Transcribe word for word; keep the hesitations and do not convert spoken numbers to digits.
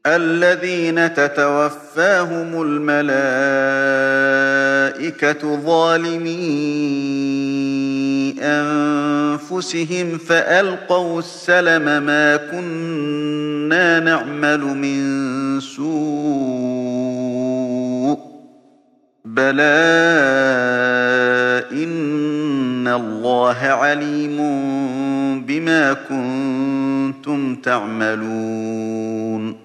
الذين تتوفاهم الملائكة ظالمي أنفسهم فألقوا السلم ما كنا نعمل من سوء بلى إن الله عليم بما كنتم تعملون